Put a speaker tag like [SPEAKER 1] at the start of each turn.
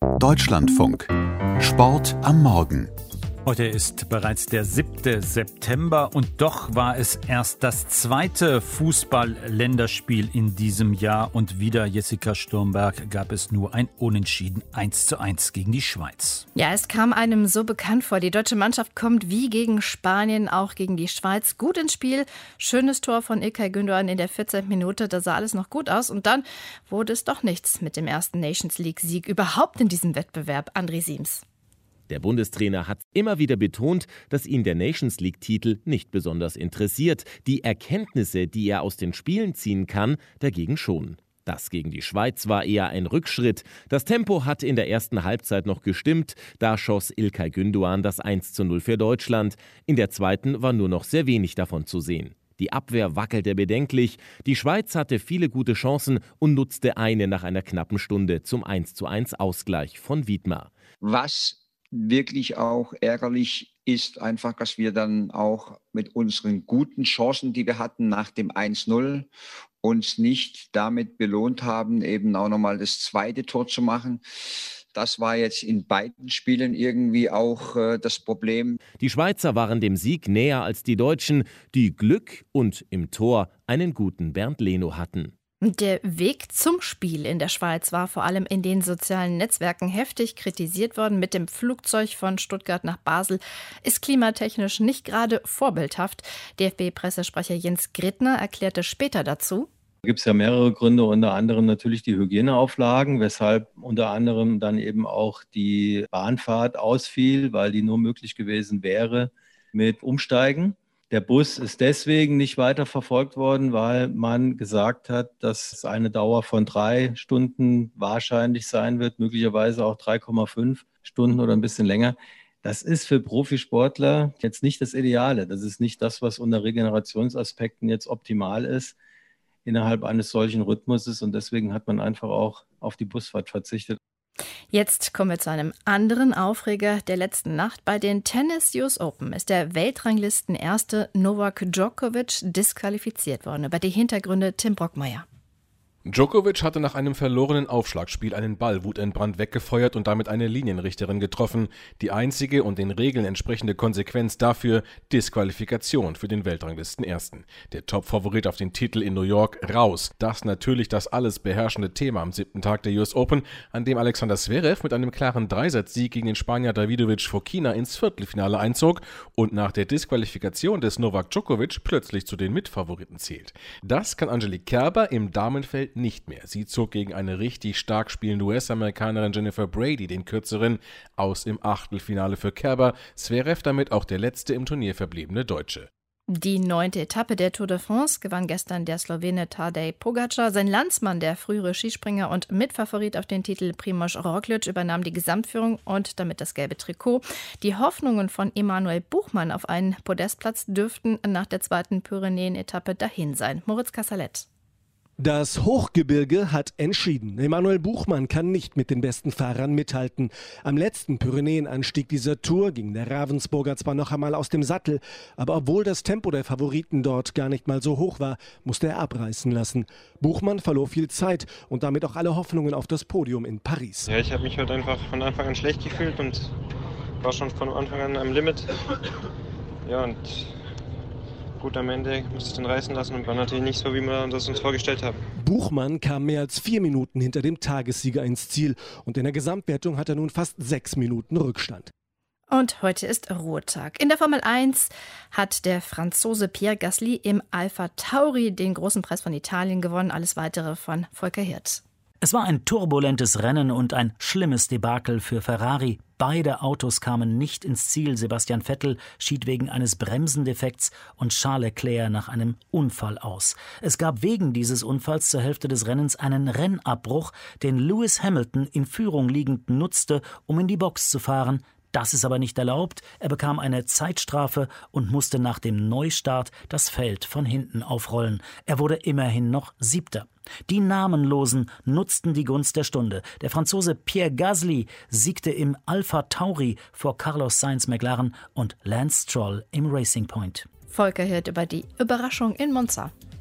[SPEAKER 1] Deutschlandfunk. Sport am Morgen.
[SPEAKER 2] Heute ist bereits der 7. September und doch war es erst das zweite Fußball-Länderspiel in diesem Jahr und wieder, Jessica Sturmberg, gab es nur ein Unentschieden 1:1 gegen die Schweiz.
[SPEAKER 3] Ja, es kam einem so bekannt vor. Die deutsche Mannschaft kommt wie gegen Spanien auch gegen die Schweiz gut ins Spiel. Schönes Tor von İlkay Gündoğan in der 14. Minute, da sah alles noch gut aus und dann wurde es doch nichts mit dem ersten Nations League-Sieg überhaupt in diesem Wettbewerb. André Siems.
[SPEAKER 4] Der Bundestrainer hat immer wieder betont, dass ihn der Nations League-Titel nicht besonders interessiert. Die Erkenntnisse, die er aus den Spielen ziehen kann, dagegen schon. Das gegen die Schweiz war eher ein Rückschritt. Das Tempo hat in der ersten Halbzeit noch gestimmt. Da schoss İlkay Gündoğan das 1:0 für Deutschland. In der zweiten war nur noch sehr wenig davon zu sehen. Die Abwehr wackelte bedenklich. Die Schweiz hatte viele gute Chancen und nutzte eine nach einer knappen Stunde zum 1:1 Ausgleich von Wiedmer.
[SPEAKER 5] Was wirklich auch ärgerlich ist einfach, dass wir dann auch mit unseren guten Chancen, die wir hatten nach dem 1:0, uns nicht damit belohnt haben, eben auch nochmal das zweite Tor zu machen. Das war jetzt in beiden Spielen irgendwie auch das Problem.
[SPEAKER 4] Die Schweizer waren dem Sieg näher als die Deutschen, die Glück und im Tor einen guten Bernd Leno hatten.
[SPEAKER 3] Der Weg zum Spiel in der Schweiz war vor allem in den sozialen Netzwerken heftig kritisiert worden. Mit dem Flugzeug von Stuttgart nach Basel ist klimatechnisch nicht gerade vorbildhaft. DFB-Pressesprecher Jens Grittner erklärte später dazu:
[SPEAKER 6] Da gibt es ja mehrere Gründe, unter anderem natürlich die Hygieneauflagen, weshalb unter anderem dann eben auch die Bahnfahrt ausfiel, weil die nur möglich gewesen wäre mit Umsteigen. Der Bus ist deswegen nicht weiter verfolgt worden, weil man gesagt hat, dass es eine Dauer von 3 Stunden wahrscheinlich sein wird, möglicherweise auch 3,5 Stunden oder ein bisschen länger. Das ist für Profisportler jetzt nicht das Ideale. Das ist nicht das, was unter Regenerationsaspekten jetzt optimal ist innerhalb eines solchen Rhythmuses. Und deswegen hat man einfach auch auf die Busfahrt verzichtet.
[SPEAKER 3] Jetzt kommen wir zu einem anderen Aufreger der letzten Nacht. Bei den Tennis US Open ist der Weltranglistenerste Novak Djokovic disqualifiziert worden. Über die Hintergründe Tim Brockmeier.
[SPEAKER 7] Djokovic hatte nach einem verlorenen Aufschlagspiel einen Ball wutentbrannt weggefeuert und damit eine Linienrichterin getroffen. Die einzige und den Regeln entsprechende Konsequenz dafür: Disqualifikation für den Weltranglistenersten. Der Topfavorit auf den Titel in New York raus. Das natürlich das alles beherrschende Thema am 7. Tag der US Open, an dem Alexander Zverev mit einem klaren Dreisatz-Sieg gegen den Spanier Davidovich Fokina ins Viertelfinale einzog und nach der Disqualifikation des Novak Djokovic plötzlich zu den Mitfavoriten zählt. Das kann Angelique Kerber im Damenfeld nicht mehr. Sie zog gegen eine richtig stark spielende US-Amerikanerin Jennifer Brady den Kürzeren aus im Achtelfinale für Kerber. Zverev damit auch der letzte im Turnier verbliebene Deutsche.
[SPEAKER 3] Die 9. Etappe der Tour de France gewann gestern der Slowene Tadej Pogačar. Sein Landsmann, der frühere Skispringer und Mitfavorit auf den Titel Primož Roglič, übernahm die Gesamtführung und damit das gelbe Trikot. Die Hoffnungen von Emanuel Buchmann auf einen Podestplatz dürften nach der 2. Pyrenäen-Etappe dahin sein. Moritz Kassalet.
[SPEAKER 8] Das Hochgebirge hat entschieden. Emanuel Buchmann kann nicht mit den besten Fahrern mithalten. Am letzten Pyrenäenanstieg dieser Tour ging der Ravensburger zwar noch einmal aus dem Sattel, aber obwohl das Tempo der Favoriten dort gar nicht mal so hoch war, musste er abreißen lassen. Buchmann verlor viel Zeit und damit auch alle Hoffnungen auf das Podium in Paris.
[SPEAKER 9] Ja, ich habe mich heute einfach von Anfang an schlecht gefühlt und war schon von Anfang an am Limit. Ja, und gut, am Ende musste ich den reißen lassen und war natürlich nicht so, wie wir das uns vorgestellt haben.
[SPEAKER 8] Buchmann kam mehr als 4 Minuten hinter dem Tagessieger ins Ziel und in der Gesamtwertung hat er nun fast 6 Minuten Rückstand.
[SPEAKER 3] Und heute ist Ruhetag. In der Formel 1 hat der Franzose Pierre Gasly im Alpha Tauri den großen Preis von Italien gewonnen. Alles Weitere von Volker Hirt.
[SPEAKER 10] Es war ein turbulentes Rennen und ein schlimmes Debakel für Ferrari. Beide Autos kamen nicht ins Ziel. Sebastian Vettel schied wegen eines Bremsendefekts und Charles Leclerc nach einem Unfall aus. Es gab wegen dieses Unfalls zur Hälfte des Rennens einen Rennabbruch, den Lewis Hamilton in Führung liegend nutzte, um in die Box zu fahren. Das ist aber nicht erlaubt. Er bekam eine Zeitstrafe und musste nach dem Neustart das Feld von hinten aufrollen. Er wurde immerhin noch 7. Die Namenlosen nutzten die Gunst der Stunde. Der Franzose Pierre Gasly siegte im Alpha Tauri vor Carlos Sainz McLaren und Lance Stroll im Racing Point.
[SPEAKER 3] Volker Hirt über die Überraschung in Monza.